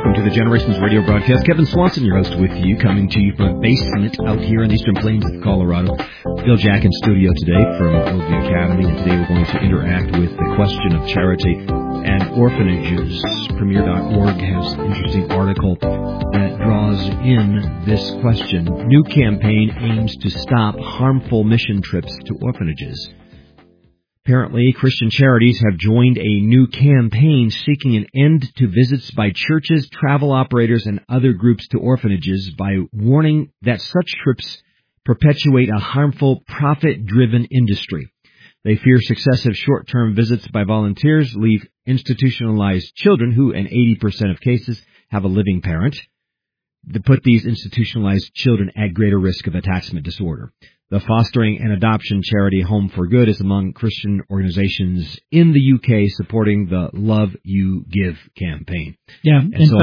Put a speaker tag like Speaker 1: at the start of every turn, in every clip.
Speaker 1: welcome to the Generations Radio broadcast. Kevin Swanson, your host, with you, coming to you from a basement out here in the Eastern Plains of Colorado. Bill Jack in studio today from Worldview Academy, and today we're going to interact with the question of charity and orphanages. Premier.org has an interesting article that draws in this question. New campaign aims to stop harmful mission trips to orphanages. Apparently, Christian charities have joined a new campaign seeking an end to visits by churches, travel operators, and other groups to orphanages by warning that such trips perpetuate a harmful, profit-driven industry. They fear successive short-term visits by volunteers leave institutionalized children, who in 80% of cases have a living parent, to put these institutionalized children at greater risk of attachment disorder. The fostering and adoption charity Home for Good is among Christian organizations in the UK supporting the Love You Give campaign.
Speaker 2: Yeah,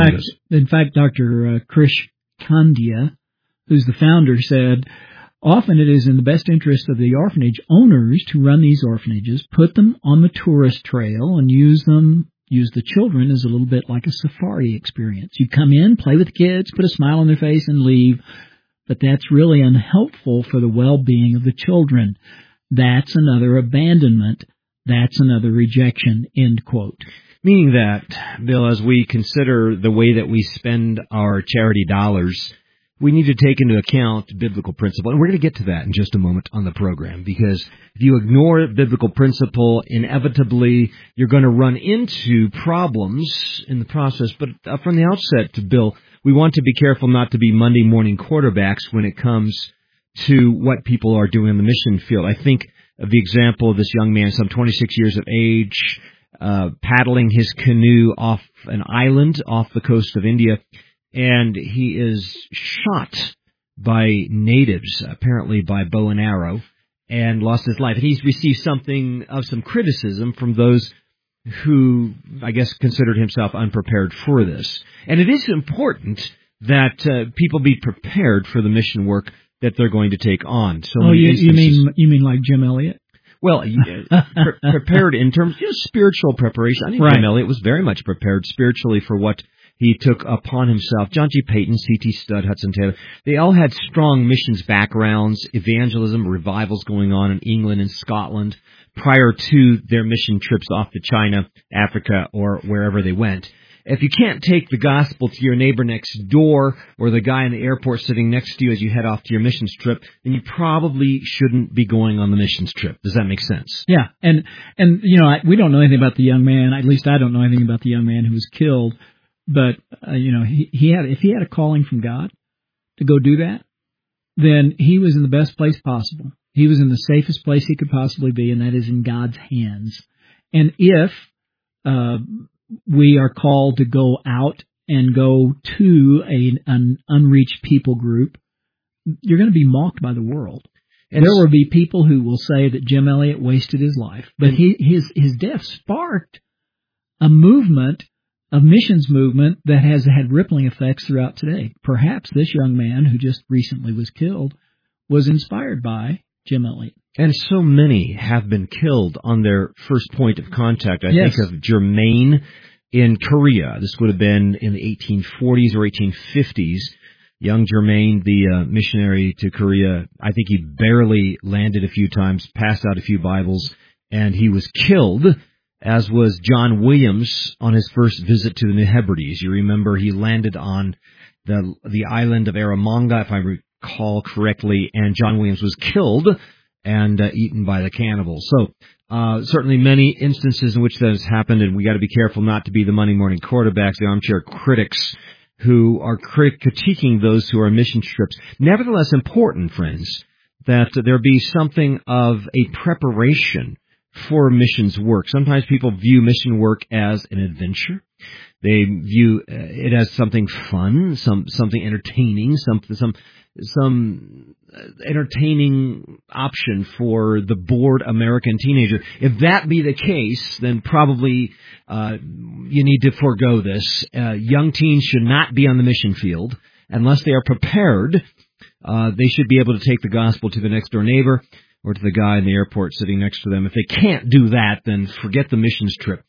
Speaker 2: in fact, Dr. Krish Kandia, who's the founder, said, often it is in the best interest of the orphanage owners to run these orphanages, put them on the tourist trail, and use the children as a little bit like a safari experience. You come in, play with the kids, put a smile on their face, and leave. But that's really unhelpful for the well-being of the children. That's another abandonment. That's another rejection, end quote.
Speaker 1: Meaning that, Bill, as we consider the way that we spend our charity dollars, we need to take into account biblical principle. And we're going to get to that in just a moment on the program, because if you ignore biblical principle, inevitably you're going to run into problems in the process. But from the outset, Bill, we want to be careful not to be Monday morning quarterbacks when it comes to what people are doing in the mission field. I think of the example of this young man, some 26 years of age, paddling his canoe off an island off the coast of India, and he is shot by natives, apparently by bow and arrow, and lost his life. And he's received something of some criticism from those who, I guess, considered himself unprepared for this. And it is important that people be prepared for the mission work that they're going to take on. So
Speaker 2: you mean like Jim Elliot?
Speaker 1: Well, prepared in terms of spiritual preparation. I think Jim Elliot was very much prepared spiritually for what he took upon himself. John G. Payton, C.T. Studd, Hudson Taylor, they all had strong missions backgrounds, evangelism, revivals going on in England and Scotland prior to their mission trips off to China, Africa, or wherever they went. If you can't take the gospel to your neighbor next door or the guy in the airport sitting next to you as you head off to your missions trip, then you probably shouldn't be going on the missions trip. Does that make sense?
Speaker 2: Yeah, and we don't know anything about the young man. At least I don't know anything about the young man who was killed. But, if he had a calling from God to go do that, then he was in the best place possible. He was in the safest place he could possibly be, and that is in God's hands. And if we are called to go out and go to an unreached people group, you're going to be mocked by the world. And there will be people who will say that Jim Elliot wasted his life. But his death sparked a movement, a missions movement that has had rippling effects throughout today. Perhaps this young man who just recently was killed was inspired by Jim Elliot.
Speaker 1: And so many have been killed on their first point of contact. I think of Germain in Korea. This would have been in the 1840s or 1850s. Young Germain, the missionary to Korea, I think he barely landed a few times, passed out a few Bibles, and he was killed, as was John Williams on his first visit to the New Hebrides. You remember he landed on the island of Eromanga, if I recall correctly, and John Williams was killed and eaten by the cannibals. So certainly many instances in which that has happened, and we got to be careful not to be the Monday morning quarterbacks, the armchair critics who are critiquing those who are on mission trips. Nevertheless, important, friends, that there be something of a preparation for missions work. Sometimes people view mission work as an adventure. They view it as something fun, something entertaining, some entertaining option for the bored American teenager. If that be the case, then probably you need to forego this. Young teens should not be on the mission field unless they are prepared. They should be able to take the gospel to the next door neighbor or to the guy in the airport sitting next to them. If they can't do that, then forget the missions trip.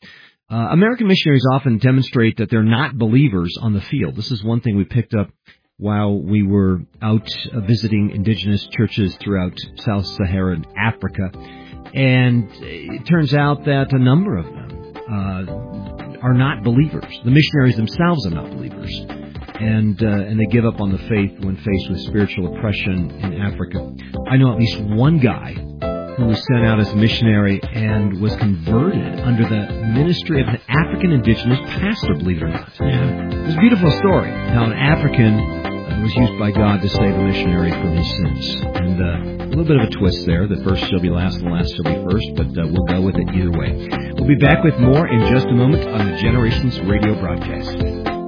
Speaker 1: American missionaries often demonstrate that they're not believers on the field. This is one thing we picked up while we were out visiting indigenous churches throughout Sub-Saharan Africa. And it turns out that a number of them are not believers. The missionaries themselves are not believers. And they give up on the faith when faced with spiritual oppression in Africa. I know at least one guy who was sent out as a missionary and was converted under the ministry of an African indigenous pastor, believe it or not.
Speaker 2: Yeah.
Speaker 1: It was a beautiful story, how an African was used by God to save a missionary from his sins. And a little bit of a twist there. The first shall be last and the last shall be first, but we'll go with it either way. We'll be back with more in just a moment on the Generations radio broadcast.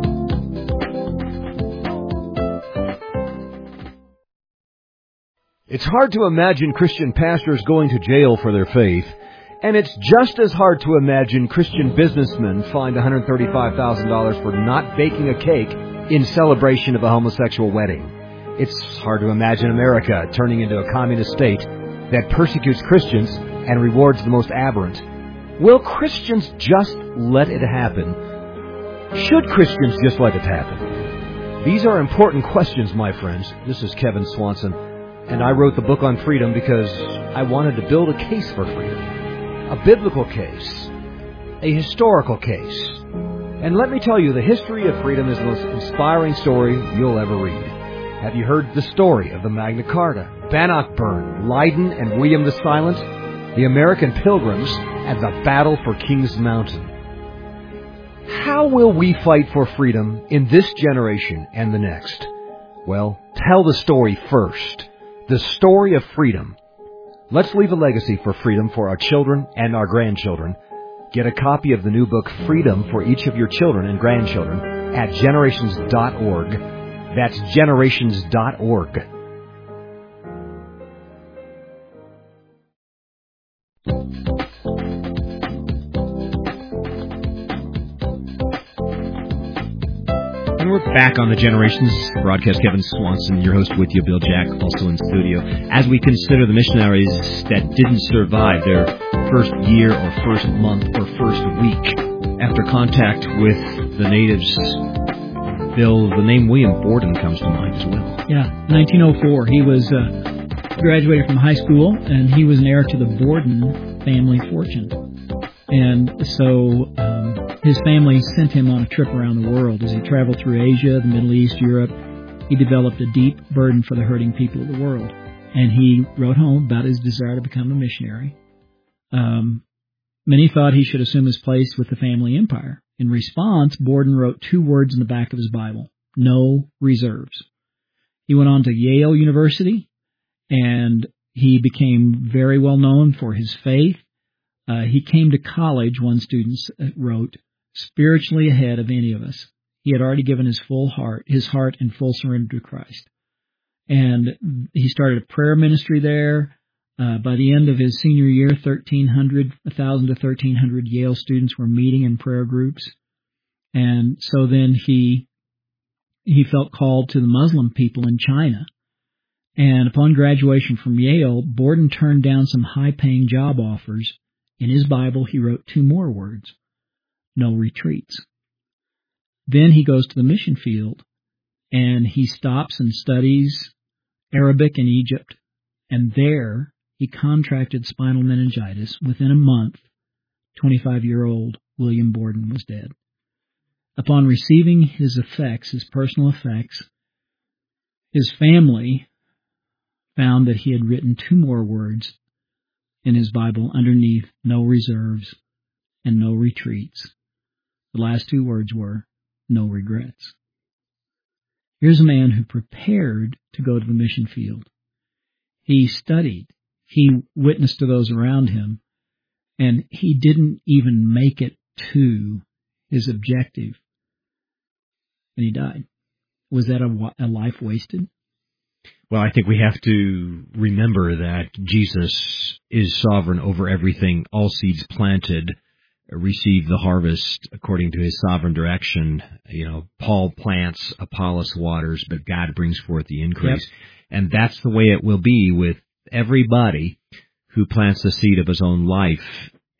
Speaker 1: It's hard to imagine Christian pastors going to jail for their faith, and it's just as hard to imagine Christian businessmen fined $135,000 for not baking a cake in celebration of a homosexual wedding. It's hard to imagine America turning into a communist state that persecutes Christians and rewards the most aberrant. Will Christians just let it happen? Should Christians just let it happen? These are important questions, my friends. This is Kevin Swanson. And I wrote the book on freedom because I wanted to build a case for freedom. A biblical case. A historical case. And let me tell you, the history of freedom is the most inspiring story you'll ever read. Have you heard the story of the Magna Carta, Bannockburn, Leiden, and William the Silent, the American Pilgrims, and the battle for Kings Mountain? How will we fight for freedom in this generation and the next? Well, tell the story first. The story of freedom. Let's leave a legacy for freedom for our children and our grandchildren. Get a copy of the new book, Freedom for Each of Your Children and Grandchildren, at generations.org. That's generations.org. And we're back on the Generations broadcast. Kevin Swanson, your host with you, Bill Jack, also in studio. As we consider the missionaries that didn't survive their first year or first month or first week after contact with the natives, Bill, the name William Borden comes to mind as well.
Speaker 2: Yeah, 1904. He was graduated from high school, and he was an heir to the Borden family fortune. And so his family sent him on a trip around the world. As he traveled through Asia, the Middle East, Europe, he developed a deep burden for the hurting people of the world. And he wrote home about his desire to become a missionary. Many thought he should assume his place with the family empire. In response, Borden wrote 2 words in the back of his Bible: no reserves. He went on to Yale University, and he became very well known for his faith. He came to college, one student wrote, spiritually ahead of any of us. He had already given his heart in full surrender to Christ. And he started a prayer ministry there. By the end of his senior year, 1,000 to 1,300 Yale students were meeting in prayer groups. And so then he felt called to the Muslim people in China. And upon graduation from Yale, Borden turned down some high-paying job offers. In his Bible, he wrote 2 more words: no retreats. Then he goes to the mission field, and he stops and studies Arabic in Egypt. And there, he contracted spinal meningitis. Within a month, 25-year-old William Borden was dead. Upon receiving his personal effects, his family found that he had written 2 more words in his Bible underneath: no reserves and no retreats. The last 2 words were: no regrets. Here's a man who prepared to go to the mission field. He studied. He witnessed to those around him, and he didn't even make it to his objective, and he died. Was that a life wasted?
Speaker 1: Well, I think we have to remember that Jesus is sovereign over everything. All seeds planted receive the harvest according to his sovereign direction. You know, Paul plants, Apollos waters, but God brings forth the increase. Yep. And that's the way it will be with everybody who plants the seed of his own life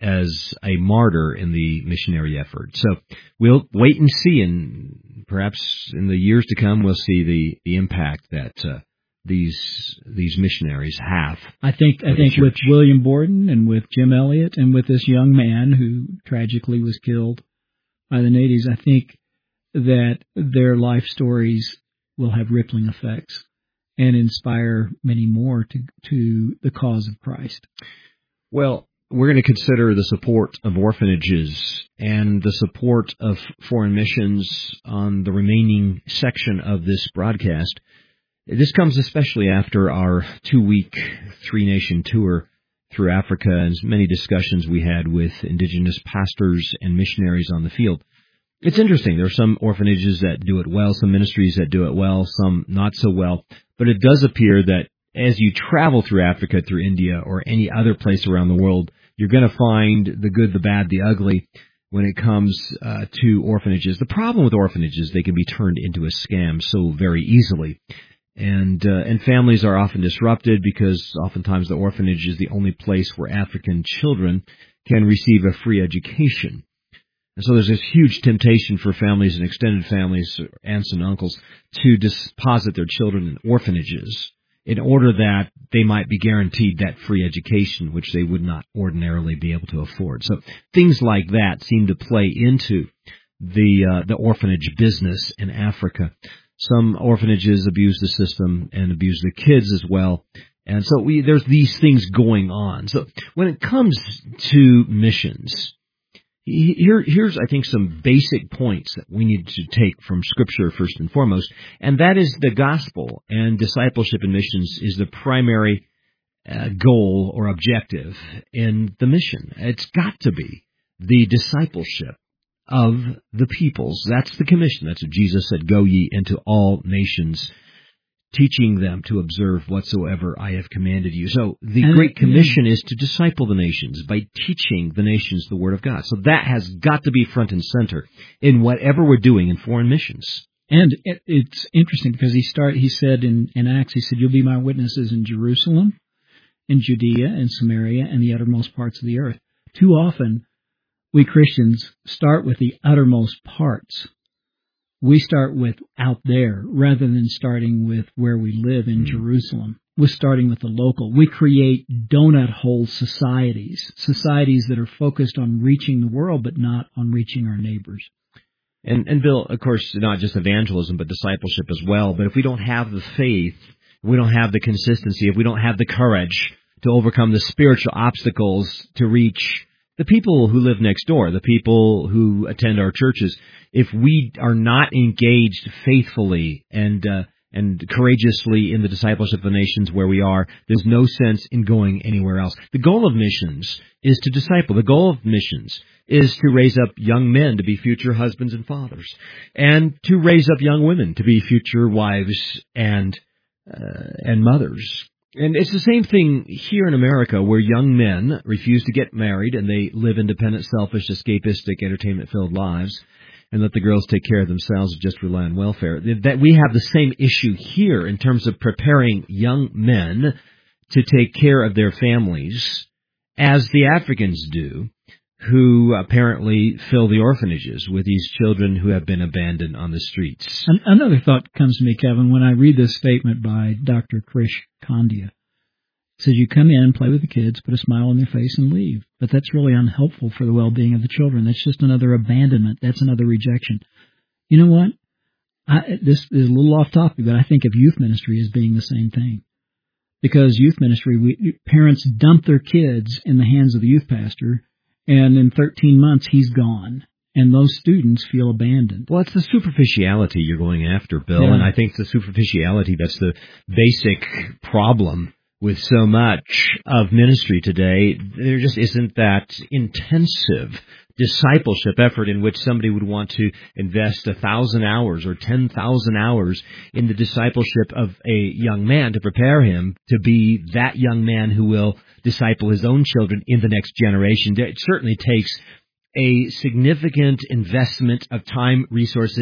Speaker 1: as a martyr in the missionary effort. So we'll wait and see, and perhaps in the years to come we'll see the impact that these missionaries have.
Speaker 2: I think with William Borden and with Jim Elliot and with this young man who tragically was killed by the natives, I think that their life stories will have rippling effects and inspire many more to the cause of Christ.
Speaker 1: Well, we're going to consider the support of orphanages and the support of foreign missions on the remaining section of this broadcast. This comes especially after our 2-week 3-nation tour through Africa and many discussions we had with indigenous pastors and missionaries on the field. It's interesting. There are some orphanages that do it well, some ministries that do it well, some not so well. But it does appear that as you travel through Africa, through India, or any other place around the world, you're going to find the good, the bad, the ugly when it comes to orphanages. The problem with orphanages, they can be turned into a scam so very easily. And families are often disrupted because oftentimes the orphanage is the only place where African children can receive a free education. And so there's this huge temptation for families and extended families, aunts and uncles, to deposit their children in orphanages in order that they might be guaranteed that free education, which they would not ordinarily be able to afford. So things like that seem to play into the orphanage business in Africa. Some orphanages abuse the system and abuse the kids as well. And so there's these things going on. So when it comes to missions, here's, I think, some basic points that we need to take from Scripture first and foremost, and that is the gospel and discipleship in missions is the primary goal or objective in the mission. It's got to be the discipleship of the peoples. That's the commission. That's what Jesus said, "Go ye into all nations, teaching them to observe whatsoever I have commanded you." So the Great Commission is to disciple the nations by teaching the nations the Word of God. So that has got to be front and center in whatever we're doing in foreign missions.
Speaker 2: And it's interesting because he said in Acts, he said, "You'll be my witnesses in Jerusalem, in Judea, and Samaria, and the uttermost parts of the earth." Too often, we Christians start with the uttermost parts. We start with out there rather than starting with where we live in Jerusalem. We're starting with the local. We create donut hole societies that are focused on reaching the world but not on reaching our neighbors.
Speaker 1: And Bill, of course, not just evangelism but discipleship as well. But if we don't have the faith, if we don't have the consistency, if we don't have the courage to overcome the spiritual obstacles to reach the people who live next door, the people who attend our churches, if we are not engaged faithfully and courageously in the discipleship of the nations where we are, there's no sense in going anywhere else. The goal of missions is to disciple. The goal of missions is to raise up young men to be future husbands and fathers, and to raise up young women to be future wives and mothers. And it's the same thing here in America, where young men refuse to get married and they live independent, selfish, escapistic, entertainment-filled lives, and let the girls take care of themselves and just rely on welfare. That we have the same issue here in terms of preparing young men to take care of their families, as the Africans do, who apparently fill the orphanages with these children who have been abandoned on the streets.
Speaker 2: Another thought comes to me, Kevin, when I read this statement by Dr. Krish Kandia. It says, "You come in, play with the kids, put a smile on their face, and leave." But that's really unhelpful for the well-being of the children. That's just another abandonment. That's another rejection. You know what? This is a little off topic, but I think of youth ministry as being the same thing. Because youth ministry, parents dump their kids in the hands of the youth pastor, and in 13 months, he's gone. And those students feel abandoned.
Speaker 1: Well, it's the superficiality you're going after, Bill.
Speaker 2: Yeah.
Speaker 1: And I think the superficiality, that's the basic problem with so much of ministry today. There just isn't that intensive discipleship effort in which somebody would want to invest 1,000 hours or 10,000 hours in the discipleship of a young man to prepare him to be that young man who will disciple his own children in the next generation. It certainly takes a significant investment of time, resources,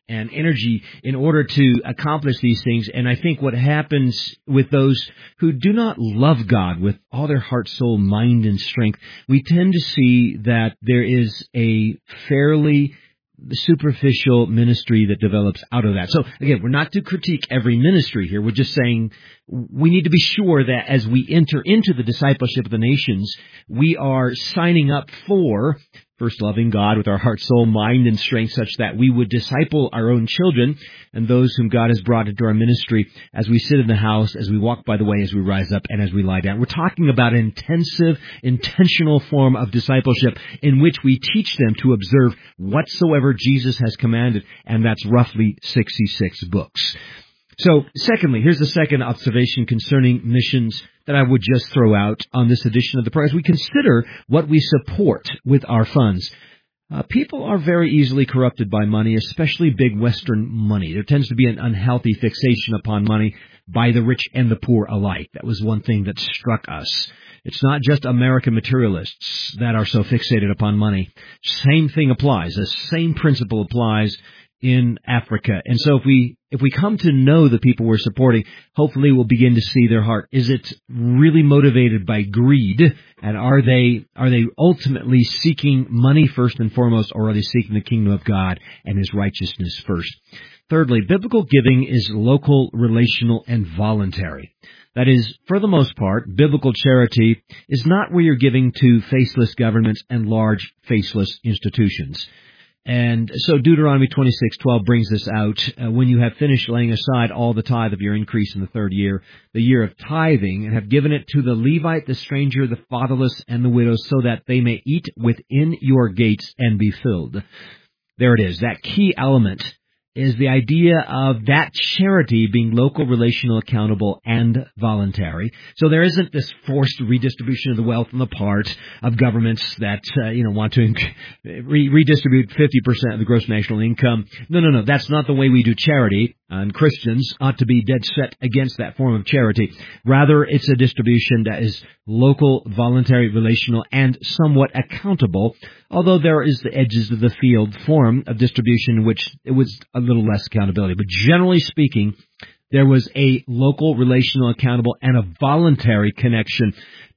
Speaker 1: and energy in order to accomplish these things. And I think what happens with those who do not love God with all their heart, soul, mind, and strength, we tend to see that there is a fairly superficial ministry that develops out of that. So again, we're not to critique every ministry here. We're just saying we need to be sure that as we enter into the discipleship of the nations, we are signing up for first loving God with our heart, soul, mind, and strength, such that we would disciple our own children and those whom God has brought into our ministry as we sit in the house, as we walk by the way, as we rise up, and as we lie down. We're talking about an intensive, intentional form of discipleship in which we teach them to observe whatsoever Jesus has commanded, and that's roughly 66 books. So, secondly, here's the second observation concerning missions that I would just throw out on this edition of the program. As we consider what we support with our funds, people are very easily corrupted by money, especially big Western money. There tends to be an unhealthy fixation upon money by the rich and the poor alike. That was one thing that struck us. It's not just American materialists that are so fixated upon money. Same thing applies. The same principle applies in Africa. And so if we come to know the people we're supporting, hopefully we'll begin to see their heart. Is it really motivated by greed? And are they ultimately seeking money first and foremost, or are they seeking the kingdom of God and His righteousness first? Thirdly, biblical giving is local, relational, and voluntary. That is, for the most part, biblical charity is not where you're giving to faceless governments and large faceless institutions. And so Deuteronomy 26:12 brings this out. When you have finished laying aside all the tithe of your increase in the third year, the year of tithing, and have given it to the Levite, the stranger, the fatherless, and the widow, so that they may eat within your gates and be filled. There it is. That key element is the idea of that charity being local, relational, accountable, and voluntary. So there isn't this forced redistribution of the wealth on the part of governments that want to redistribute 50% of the gross national income. No. That's not the way we do charity. And Christians ought to be dead set against that form of charity. Rather, it's a distribution that is local, voluntary, relational, and somewhat accountable, although there is the edges of the field form of distribution in which it was a little less accountability. But generally speaking, there was a local, relational, accountable, and a voluntary connection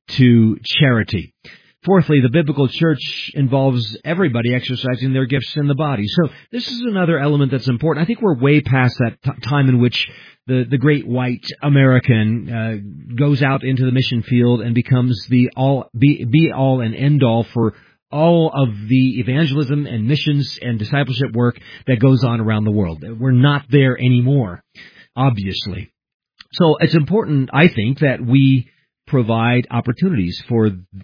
Speaker 1: to charity. Fourthly, the biblical church involves everybody exercising their gifts in the body. So this is another element that's important. I think we're way past that time in which the great white American goes out into the mission field and becomes the be all and end all for all of the evangelism and missions and discipleship work that goes on around the world. We're not there anymore, obviously. So it's important, I think, that we provide opportunities for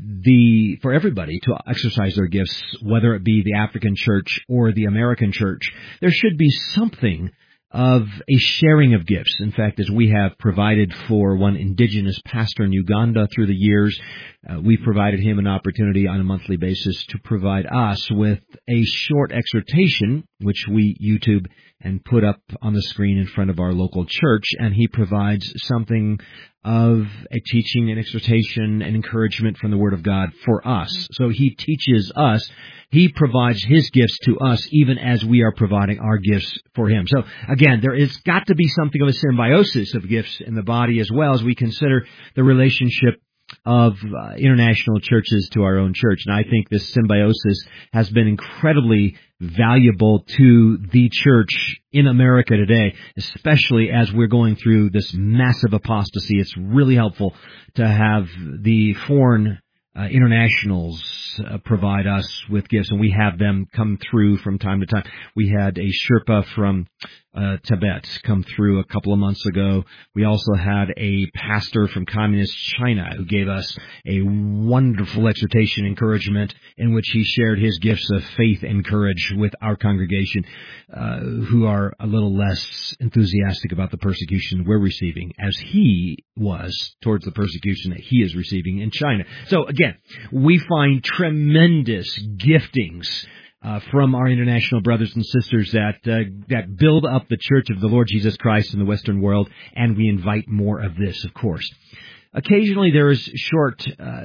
Speaker 1: everybody to exercise their gifts, whether it be the African church or the American church. There should be something of a sharing of gifts. In fact, as we have provided for one indigenous pastor in Uganda through the years, we provided him an opportunity on a monthly basis to provide us with a short exhortation, which we YouTube and put up on the screen in front of our local church, and he provides something of a teaching and exhortation and encouragement from the Word of God for us. So he teaches us. He provides his gifts to us even as we are providing our gifts for him. So again, there has got to be something of a symbiosis of gifts in the body as well as we consider the relationship of international churches to our own church. And I think this symbiosis has been incredibly valuable to the church in America today, especially as we're going through this massive apostasy. It's really helpful to have the foreign internationals provide us with gifts, and we have them come through from time to time. We had a Sherpa from Tibet come through a couple of months ago. We also had a pastor from Communist China who gave us a wonderful exhortation encouragement in which he shared his gifts of faith and courage with our congregation, who are a little less enthusiastic about the persecution we're receiving, as he was towards the persecution that he is receiving in China. So again, we find tremendous giftings from our international brothers and sisters that build up the Church of the Lord Jesus Christ in the Western world, and we invite more of this, of course. Occasionally there is short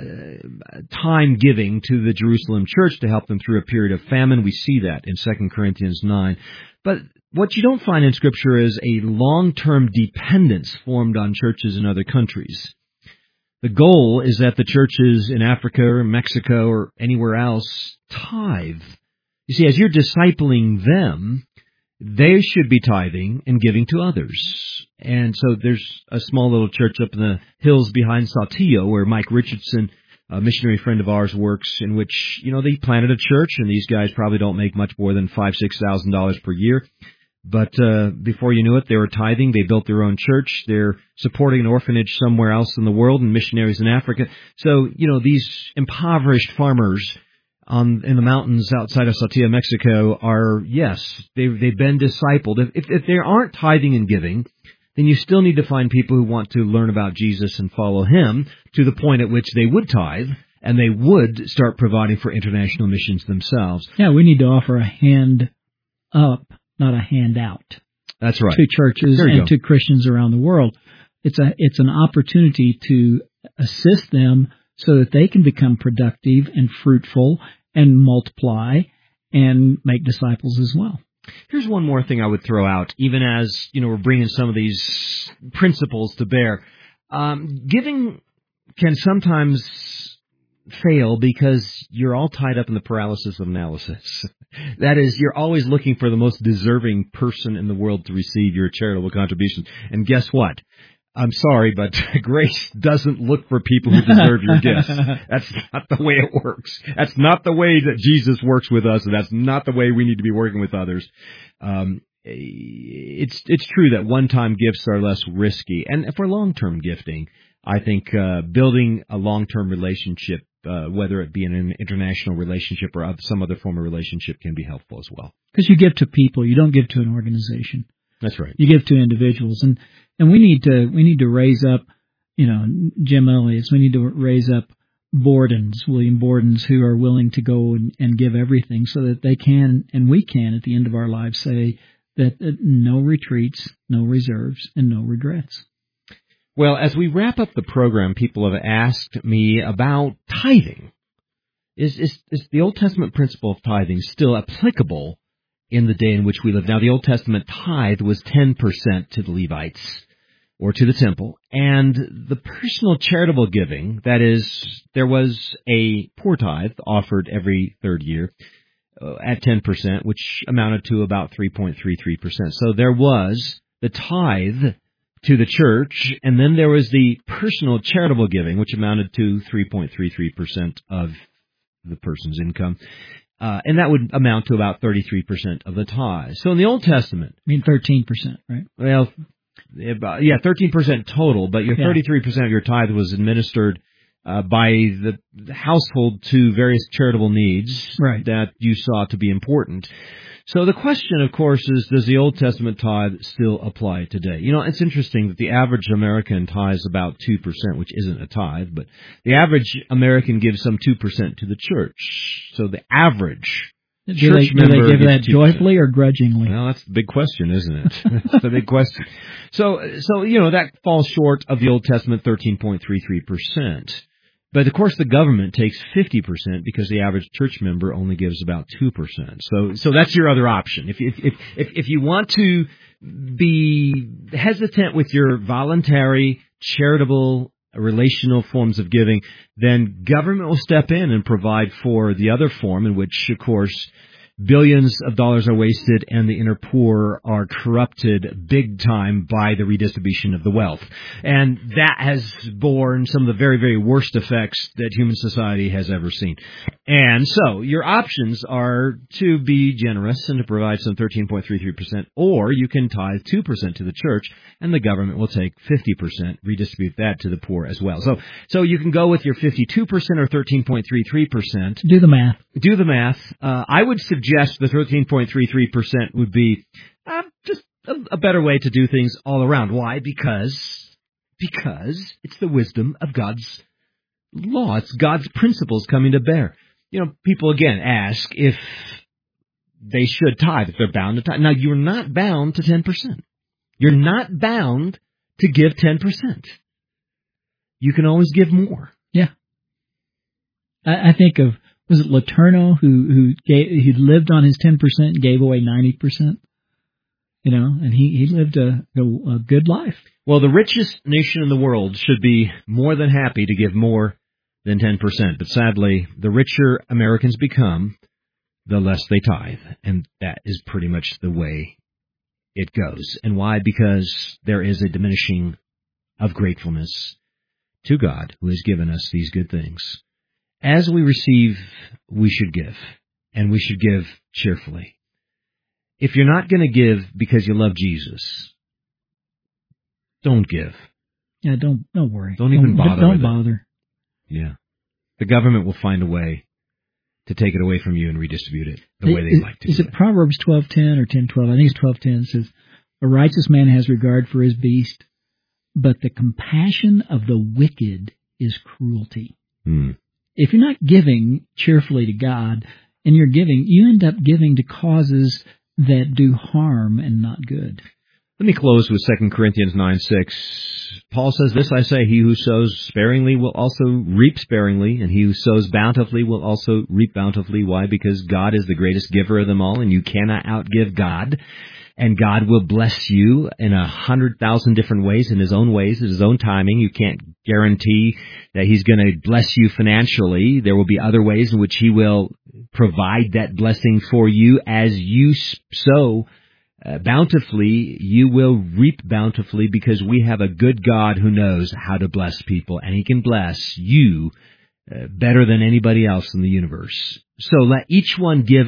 Speaker 1: time giving to the Jerusalem church to help them through a period of famine. We see that in 2 Corinthians 9. But what you don't find in Scripture is a long-term dependence formed on churches in other countries. The goal is that the churches in Africa or Mexico or anywhere else tithe. You see, as you're discipling them, they should be tithing and giving to others. And so there's a small little church up in the hills behind Saltillo where Mike Richardson, a missionary friend of ours, works, in which, they planted a church, and these guys probably don't make much more than $5,000-$6,000 per year. But before you knew it, they were tithing. They built their own church. They're supporting an orphanage somewhere else in the world and missionaries in Africa. So, these impoverished farmers in the mountains outside of Saltillo, Mexico, are, yes, they've been discipled. If they aren't tithing and giving, then you still need to find people who want to learn about Jesus and follow Him to the point at which they would tithe and they would start providing for international missions themselves.
Speaker 2: Yeah, we need to offer a hand up, not a handout.
Speaker 1: That's right.
Speaker 2: To churches and to Christians around the world. It's an opportunity to assist them so that they can become productive and fruitful and multiply and make disciples as well.
Speaker 1: Here's one more thing I would throw out, even as, we're bringing some of these principles to bear. Giving can sometimes fail because you're all tied up in the paralysis of analysis. That is, you're always looking for the most deserving person in the world to receive your charitable contribution. And guess what? I'm sorry, but grace doesn't look for people who deserve your gifts. That's not the way it works. That's not the way that Jesus works with us, and that's not the way we need to be working with others. It's true that one-time gifts are less risky. And for long-term gifting, I think building a long-term relationship, whether it be an international relationship or some other form of relationship, can be helpful as well.
Speaker 2: Because you give to people, you don't give to an organization.
Speaker 1: That's right.
Speaker 2: You give to individuals, and we need to raise up, Jim Elliott's. We need to raise up Bordens, William Bordens, who are willing to go and give everything, so that they can and we can at the end of our lives say that no retreats, no reserves, and no regrets.
Speaker 1: Well, as we wrap up the program, people have asked me about tithing. Is the Old Testament principle of tithing still applicable in the day in which we live? Now, the Old Testament tithe was 10% to the Levites or to the temple, and the personal charitable giving, that is, there was a poor tithe offered every third year at 10%, which amounted to about 3.33%. So there was the tithe to the church, and then there was the personal charitable giving, which amounted to 3.33% of the person's income. And that would amount to about 33% of the tithe. So in the Old Testament...
Speaker 2: 13%, right?
Speaker 1: Well, 13% total, but your 33% of your tithe was administered by the household to various charitable needs that you saw to be important. So the question, of course, is, does the Old Testament tithe still apply today? It's interesting that the average American tithes about 2%, which isn't a tithe, but the average American gives some 2% to the church. So the average church member...
Speaker 2: Do they give that 2%. Joyfully or grudgingly?
Speaker 1: Well, that's the big question, isn't it? That's the big question. So that falls short of the Old Testament 13.33%. But, of course, the government takes 50% because the average church member only gives about 2%. So that's your other option. If you want to be hesitant with your voluntary, charitable, relational forms of giving, then government will step in and provide for the other form, in which, of course, billions of dollars are wasted and the inner poor are corrupted big time by the redistribution of the wealth. And that has borne some of the very, very worst effects that human society has ever seen. And so your options are to be generous and to provide some 13.33%, or you can tithe 2% to the church, and the government will take 50%, redistribute that to the poor as well. So you can go with your 52% or 13.33%.
Speaker 2: Do the math.
Speaker 1: I would suggest the 13.33% would be just a better way to do things all around. Why? Because it's the wisdom of God's law. It's God's principles coming to bear. People again ask if they should tithe, if they're bound to tithe. Now, you're not bound to 10%. You're not bound to give 10%. You can always give more.
Speaker 2: Yeah. I think of, was it Letourneau who lived on his 10% and gave away 90%? and he lived a good life.
Speaker 1: Well, the richest nation in the world should be more than happy to give more than 10%. But sadly, the richer Americans become, the less they tithe. And that is pretty much the way it goes. And why? Because there is a diminishing of gratefulness to God who has given us these good things. As we receive, we should give. And we should give cheerfully. If you're not going to give because you love Jesus, don't give.
Speaker 2: Yeah, don't worry.
Speaker 1: Don't even bother.
Speaker 2: Don't bother.
Speaker 1: Yeah. The government will find a way to take it away from you and redistribute it the way they like to.
Speaker 2: Is it Proverbs 12:10 or 10:12? I think it's 12:10. It says, "A righteous man has regard for his beast, but the compassion of the wicked is cruelty." If you're not giving cheerfully to God, and you end up giving to causes that do harm and not good.
Speaker 1: Let me close with 2 Corinthians 9:6. Paul says this, "I say, he who sows sparingly will also reap sparingly, and he who sows bountifully will also reap bountifully." Why? Because God is the greatest giver of them all, and you cannot outgive God. And God will bless you in 100,000 different ways, in His own ways, in His own timing. You can't guarantee that He's going to bless you financially. There will be other ways in which He will provide that blessing for you. As you sow bountifully, you will reap bountifully, because we have a good God who knows how to bless people, and He can bless you better than anybody else in the universe. So let each one give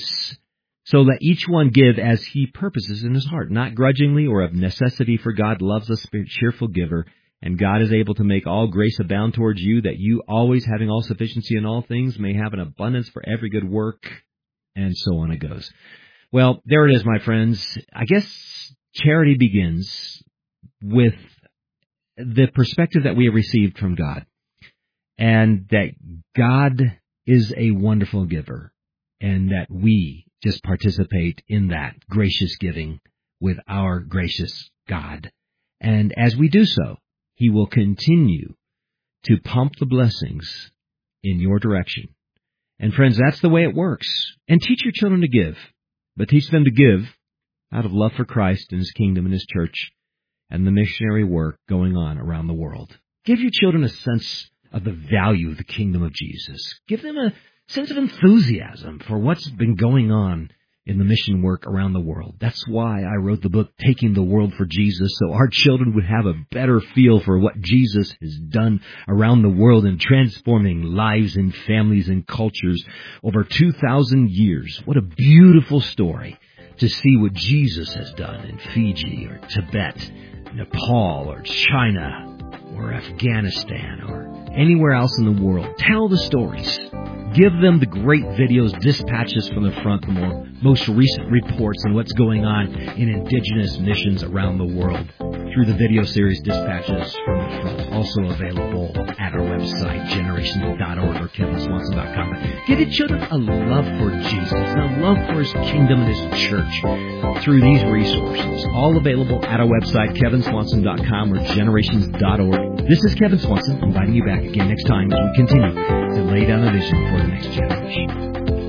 Speaker 1: as he purposes in his heart, not grudgingly or of necessity, for God loves a cheerful giver, and God is able to make all grace abound towards you, that you, always having all sufficiency in all things, may have an abundance for every good work, and so on it goes. Well, there it is, my friends. I guess charity begins with the perspective that we have received from God, and that God is a wonderful giver, and that we just participate in that gracious giving with our gracious God. And as we do so, He will continue to pump the blessings in your direction. And friends, that's the way it works. And teach your children to give, but teach them to give out of love for Christ and His kingdom and His church and the missionary work going on around the world. Give your children a sense of the value of the kingdom of Jesus. Give them a sense of enthusiasm for what's been going on in the mission work around the world. That's why I wrote the book, Taking the World for Jesus, so our children would have a better feel for what Jesus has done around the world in transforming lives and families and cultures over 2,000 years. What a beautiful story to see what Jesus has done in Fiji or Tibet, Nepal or China or Afghanistan or anywhere else in the world. Tell the stories. Give them the great videos, dispatches from the front, the most recent reports on what's going on in indigenous missions around the world through the video series Dispatches from the Front, also available at our website, generations.org or kevinswanson.com. But give your children a love for Jesus and a love for His kingdom and His church through these resources, all available at our website, kevinswanson.com or generations.org. This is Kevin Swanson, inviting you back again next time as we continue to lay down a vision for the next generation.